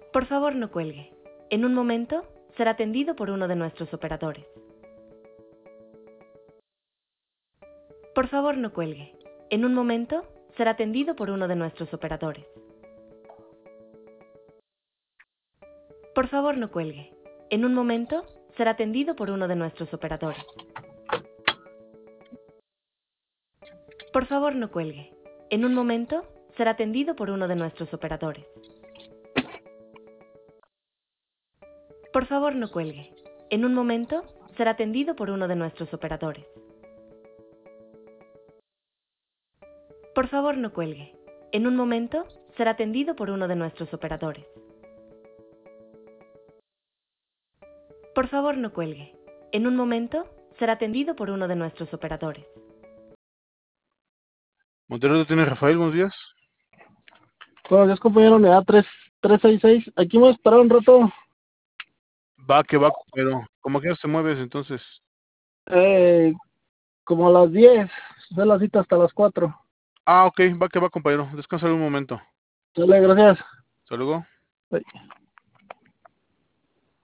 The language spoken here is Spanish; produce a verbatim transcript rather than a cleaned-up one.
Por favor, no cuelgue. En un momento será atendido por uno de nuestros operadores. Por favor, no cuelgue. En un momento será atendido por uno de nuestros operadores. Por favor, no cuelgue. En un momento será atendido por uno de nuestros operadores. Por favor, no cuelgue. En un momento será atendido por uno de nuestros operadores. Por favor, no cuelgue. En un momento será atendido por uno de nuestros operadores. Por favor, no cuelgue. En un momento será atendido por uno de nuestros operadores. Por favor, no cuelgue. En un momento será atendido por uno de nuestros operadores. Monterrey tiene Rafael, buenos días. Buenos días, compañero, unidad tres seis seis. Aquí me voy a esperar un rato. Va que va, pero como que no te mueves entonces. Eh, como a las diez. Es la cita hasta las cuatro. Ah, ok, va que va, compañero. Descansa un momento. Dale, gracias. Hasta luego. Bye.